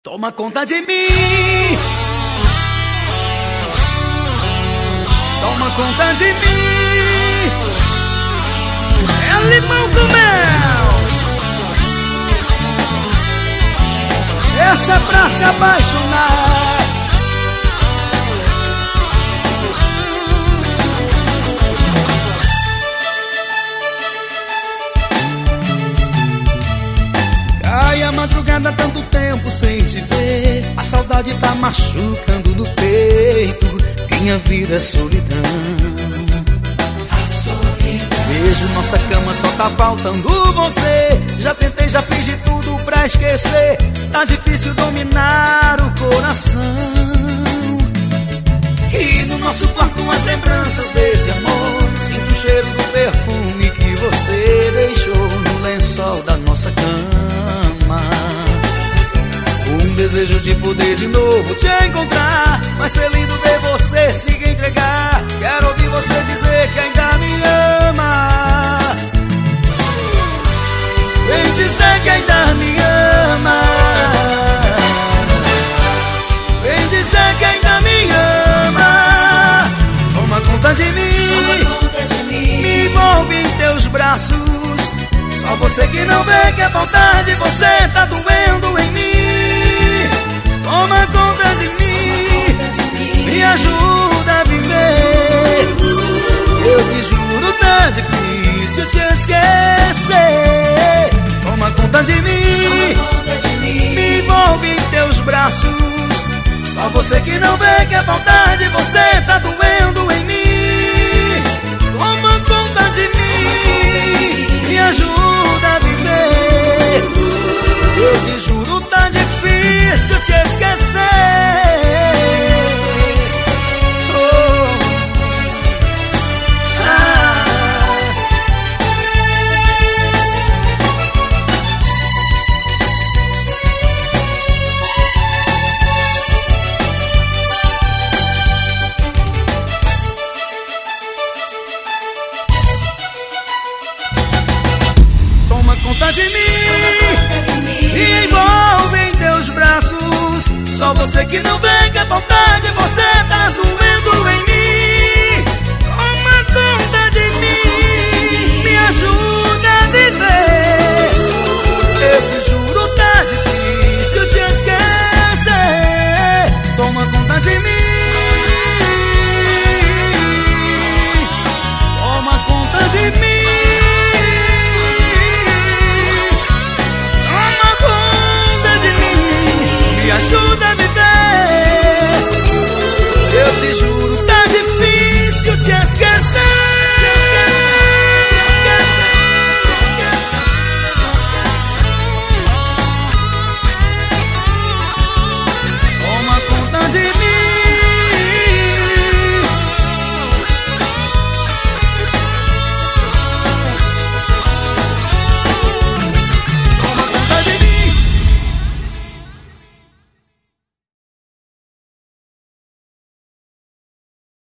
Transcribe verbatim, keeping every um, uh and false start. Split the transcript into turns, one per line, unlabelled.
Toma conta de mim. Toma conta de mim. É limão com mel. Essa é pra se apaixonar. Cai a madrugada, tanto tempo sem te ver. A saudade tá machucando no peito. Minha vida é solidão. A solidão. Vejo nossa cama, só tá faltando você. Já tentei, já fiz de tudo pra esquecer. Tá difícil dominar o coração. E no nosso quarto as lembranças desse amor. Sinto o cheiro do perfume que você deixou no lençol da nossa cama. Um desejo de poder de novo te encontrar. Vai ser lindo ver você se entregar. Quero ouvir você dizer que ainda me ama. Vem dizer que ainda me ama. Vem dizer que ainda me ama. Toma conta de mim. Toma conta de mim. Me envolve em teus braços. Só você que não vê que a vontade de você tá doendo em mim. Toma conta de mim, me ajuda a viver. Eu te juro, tá difícil te esquecer. Toma conta de mim, me envolve em teus braços. Só você que não vê que a vontade de você tá doendo em mim. Toma conta de mim, me ajuda a viver. Eu te juro, tá difícil te esquecer. Oh. Ah. Toma conta de mim, me envolve em teus braços. Só você que não vê que a vontade de você tá doendo.